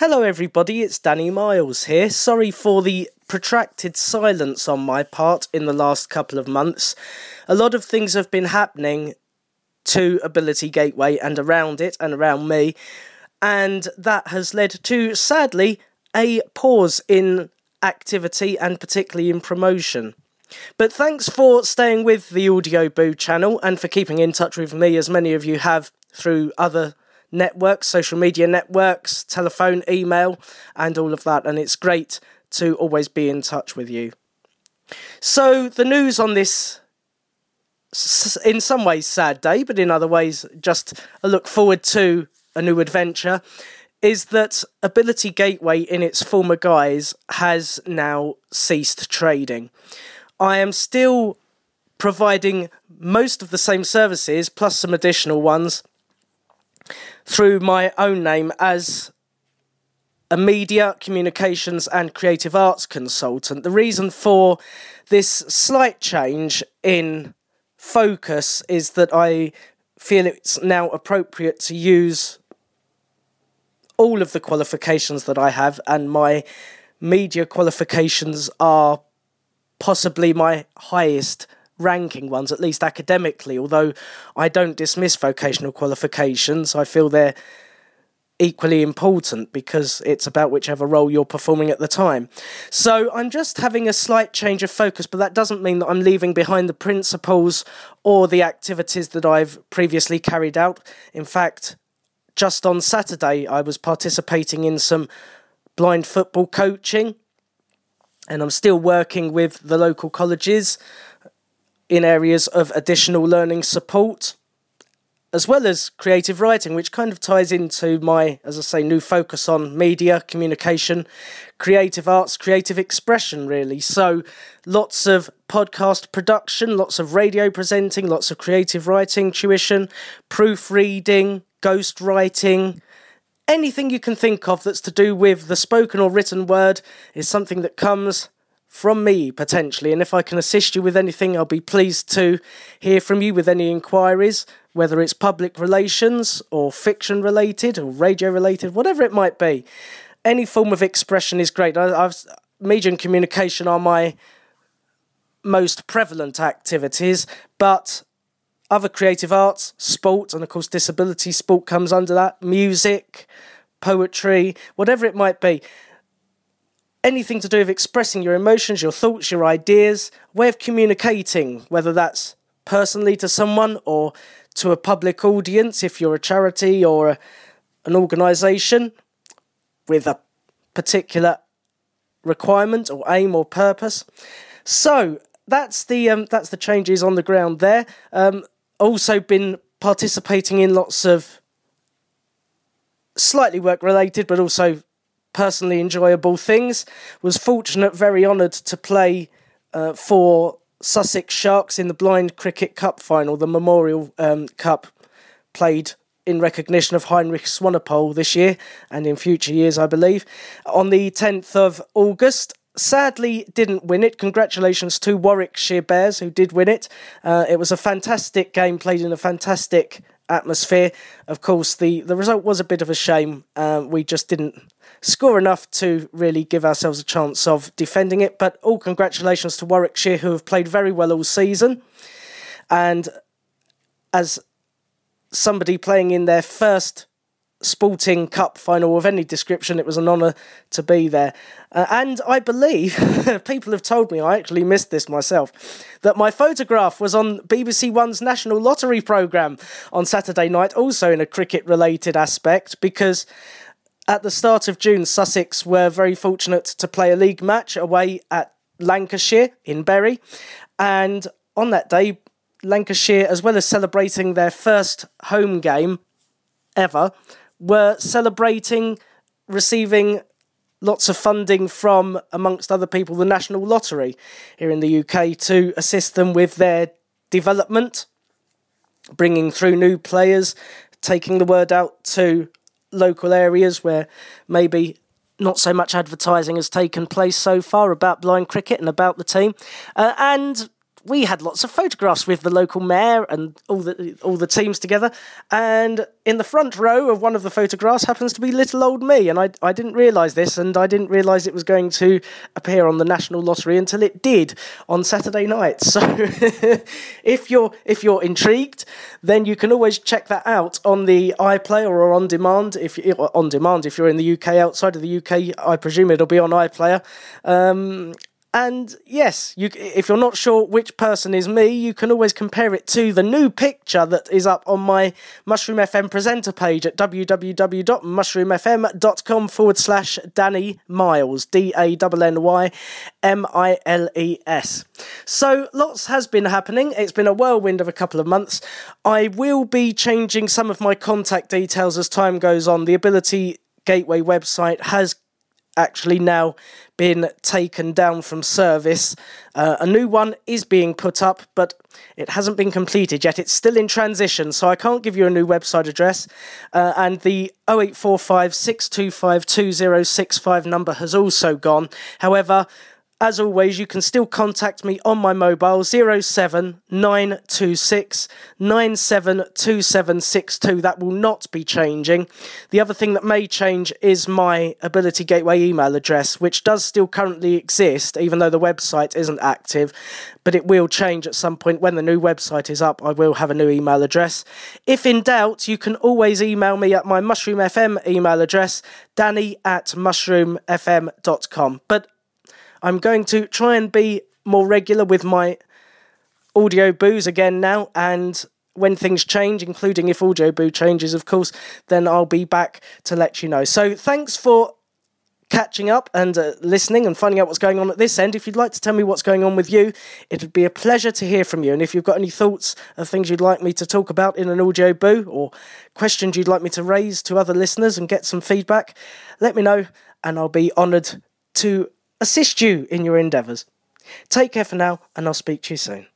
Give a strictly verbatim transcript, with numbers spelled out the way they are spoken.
Hello everybody, it's Danny Miles here. Sorry for the protracted silence on my part in the last couple of months. A lot of things have been happening to Ability Gateway and around it and around me, and that has led to, sadly, a pause in activity and particularly in promotion. But thanks for staying with the Audio Boo channel and for keeping in touch with me, as many of you have through other networks, social media networks, telephone, email, and all of that, and it's great to always be in touch with you. So the news on this, in some ways sad day, but in other ways just a look forward to a new adventure, is that Ability Gateway in its former guise has now ceased trading. I am still providing most of the same services, plus some additional ones, through my own name as a media, communications and creative arts consultant. The reason for this slight change in focus is that I feel it's now appropriate to use all of the qualifications that I have, and my media qualifications are possibly my highest ranking ones, at least academically, although I don't dismiss vocational qualifications. I feel they're equally important because it's about whichever role you're performing at the time. So I'm just having a slight change of focus, but that doesn't mean that I'm leaving behind the principles or the activities that I've previously carried out. In fact, just on Saturday I was participating in some blind football coaching, and I'm still working with the local colleges in areas of additional learning support, as well as creative writing, which kind of ties into my, as I say, new focus on media, communication, creative arts, creative expression, really. So lots of podcast production, lots of radio presenting, lots of creative writing, tuition, proofreading, ghost writing. Anything you can think of that's to do with the spoken or written word is something that comes from me, potentially, and if I can assist you with anything, I'll be pleased to hear from you with any inquiries, whether it's public relations or fiction related or radio related, whatever it might be. Any form of expression is great. I, I've, media and communication are my most prevalent activities, but other creative arts, sport, and of course disability sport comes under that, music, poetry, whatever it might be. Anything to do with expressing your emotions, your thoughts, your ideas, way of communicating, whether that's personally to someone or to a public audience, if you're a charity or a, an organisation with a particular requirement or aim or purpose. So that's the um, that's the changes on the ground there. Um, also been participating in lots of slightly work-related, but also personally enjoyable things. Was fortunate, very honoured to play uh, for Sussex Sharks in the Blind Cricket Cup final, the Memorial um, Cup, played in recognition of Heinrich Swanepoel this year and in future years, I believe, on the tenth of August. Sadly, didn't win it. Congratulations to Warwickshire Bears, who did win it. Uh, it was a fantastic game, played in a fantastic atmosphere. Of course, the, the result was a bit of a shame. Uh, we just didn't score enough to really give ourselves a chance of defending it. But all congratulations to Warwickshire, who have played very well all season. And as somebody playing in their first sporting cup final of any description, it was an honour to be there. Uh, and I believe, people have told me, I actually missed this myself, that my photograph was on B B C One's National Lottery programme on Saturday night, also in a cricket-related aspect, because at the start of June, Sussex were very fortunate to play a league match away at Lancashire in Bury, and on that day, Lancashire, as well as celebrating their first home game ever, were celebrating receiving lots of funding from, amongst other people, the National Lottery here in the U K to assist them with their development, bringing through new players, taking the word out to local areas where maybe not so much advertising has taken place so far about blind cricket and about the team. Uh, and we had lots of photographs with the local mayor and all the all the teams together. And in the front row of one of the photographs happens to be little old me. And I, I didn't realise this, and I didn't realise it was going to appear on the National Lottery until it did on Saturday night. So if you're if you're intrigued, then you can always check that out on the iPlayer or on demand. If you, on demand, if you're in the U K, outside of the U K, I presume it'll be on iPlayer. Um, And yes, you, if you're not sure which person is me, you can always compare it to the new picture that is up on my Mushroom F M presenter page at www.mushroomfm.com forward slash Danny Miles, D A N N Y M I L E S. So lots has been happening. It's been a whirlwind of a couple of months. I will be changing some of my contact details as time goes on. The Ability Gateway website has actually now been taken down from service. Uh, a new one is being put up, but it hasn't been completed yet. It's still in transition, so I can't give you a new website address. Uh, and the oh eight four five, six two five, two oh six five number has also gone. However, as always, you can still contact me on my mobile, zero seven nine two six nine seven two seven six two. That will not be changing. The other thing that may change is my Ability Gateway email address, which does still currently exist, even though the website isn't active, but it will change at some point. When the new website is up, I will have a new email address. If in doubt, you can always email me at my Mushroom F M email address, danny at mushroom f m dot com. But I'm going to try and be more regular with my audio boos again now, and when things change, including if Audio Boo changes, of course, then I'll be back to let you know. So thanks for catching up and uh, listening and finding out what's going on at this end. If you'd like to tell me what's going on with you, it would be a pleasure to hear from you. And if you've got any thoughts of things you'd like me to talk about in an Audio Boo, or questions you'd like me to raise to other listeners and get some feedback, let me know, and I'll be honoured to assist you in your endeavours. Take care for now, and I'll speak to you soon.